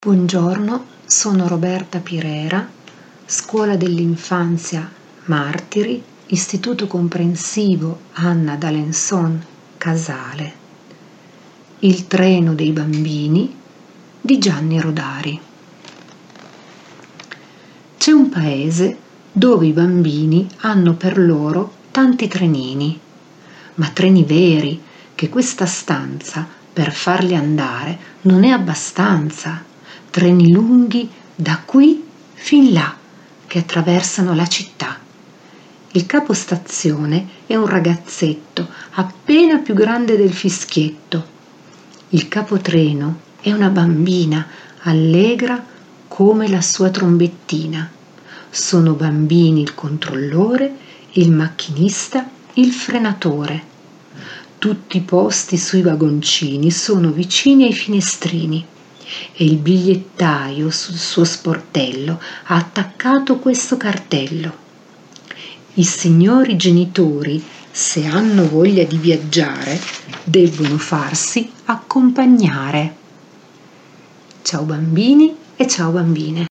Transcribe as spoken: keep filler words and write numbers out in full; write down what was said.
Buongiorno, sono Roberta Pirera, Scuola dell'Infanzia Martiri, Istituto Comprensivo Anna d'Alençon Casale. Il treno dei bambini di Gianni Rodari. C'è un paese dove i bambini hanno per loro tanti trenini, ma treni veri che questa stanza per farli andare non è abbastanza. Treni lunghi da qui fin là che attraversano la città. Il capostazione è un ragazzetto appena più grande del fischietto. Il capotreno è una bambina allegra come la sua trombettina. Sono bambini il controllore, il macchinista, il frenatore. Tutti i posti sui vagoncini sono vicini ai finestrini. E il bigliettaio sul suo sportello ha attaccato questo cartello: i signori genitori, se hanno voglia di viaggiare, debbono farsi accompagnare. Ciao bambini e ciao bambine.